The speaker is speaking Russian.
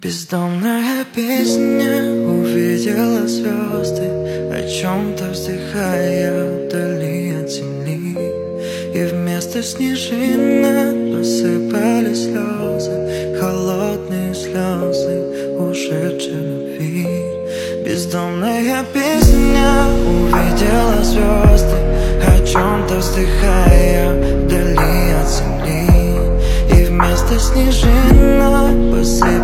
Бездомная песня увидела звезды, о чем-то вздыхая вдали от земли. И вместо снежинок посыпались слезы, холодные слезы ушедшей любви. Бездомная песня увидела звезды, о чем-то вздыхая вдали от земли. И вместо снежинок посыпались